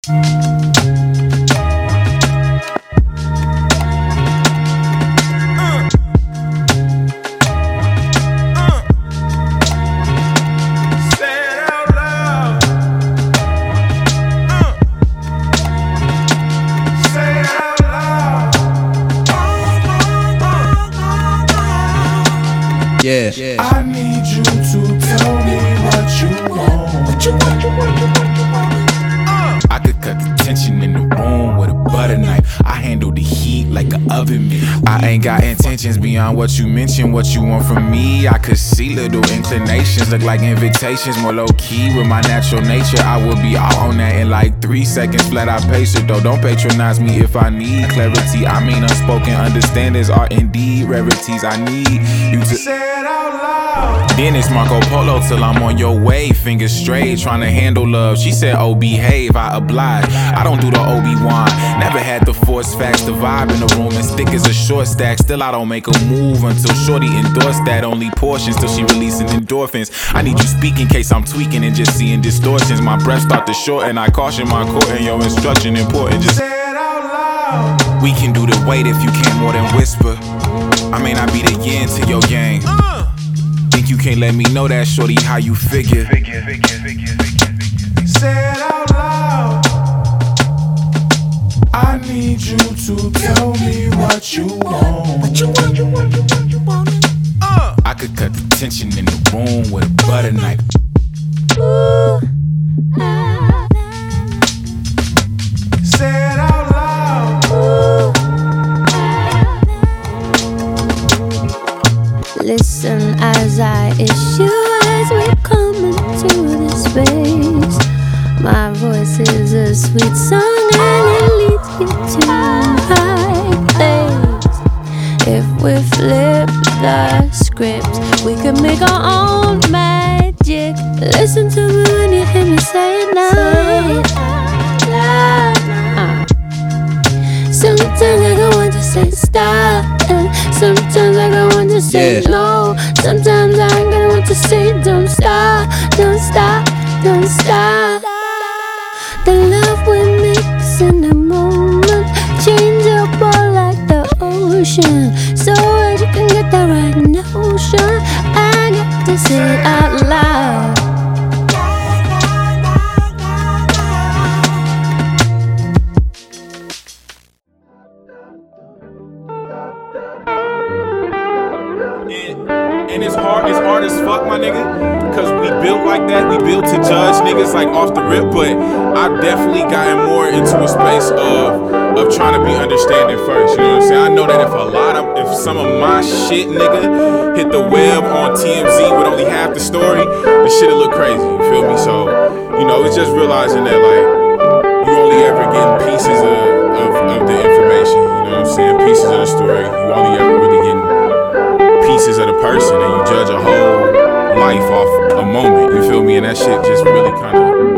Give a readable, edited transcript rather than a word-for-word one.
Yeah. I need you to tell me what you want. I could cut the tension in the room with a butter knife. I handle the heat like an oven mitt. I ain't got intentions beyond what you mentioned. What you want from me, I could see little inclinations. Look like invitations, more low key with my natural nature. I will be all on that in like 3 seconds flat. I pace it though, don't patronize me if I need clarity. I mean unspoken understandings are indeed rarities. I need you to say it out loud. Then it's Marco Polo till I'm on your way. Fingers straight, trying to handle love. She said, oh, behave, I oblige. I don't do the Obi-Wan. Never had the force facts. The vibe in the room as thick as a short stack. Still I don't make a move until shorty endorse that. Only portions till she releasing endorphins. I need you speak in case I'm tweaking and just seeing distortions. My breath start to shorten. I caution my court and your instruction important. Just say it out loud. We can do the wait if you can't more than whisper. I may not be the yin to your yang. Think you can't let me know that, shorty, how you figure. Say it out loud. I need you to tell me what you want. I could cut the tension in the room with a butter knife. Say it out loud. Listen as I issue as we come into this space. My voice is a sweet song and it leads you to the right place. If we flip the script, we can make our own magic. Listen to me when you hear me say it now. Sometimes I don't want to say stop, and sometimes I don't want to say no. Sometimes I don't want to say don't stop, don't stop, don't stop. The love we mix in the moment, changeable like the ocean. So that you can get the right notion, I got to say it out loud. And it's hard as fuck, my nigga, cause we built like that. We built to judge niggas like off the rip, but I've definitely gotten more into a space of trying to be understanding first. You know what I'm saying? I know that if some of my shit, nigga, hit the web on TMZ with only half the story, the shit'll look crazy. You feel me? So, you know, it's just realizing that like you only ever getting pieces of the information. You know what I'm saying? Pieces of the story. You only ever really getting pieces of the person, and you judge a whole life off a moment, you feel me? And that shit just really kind of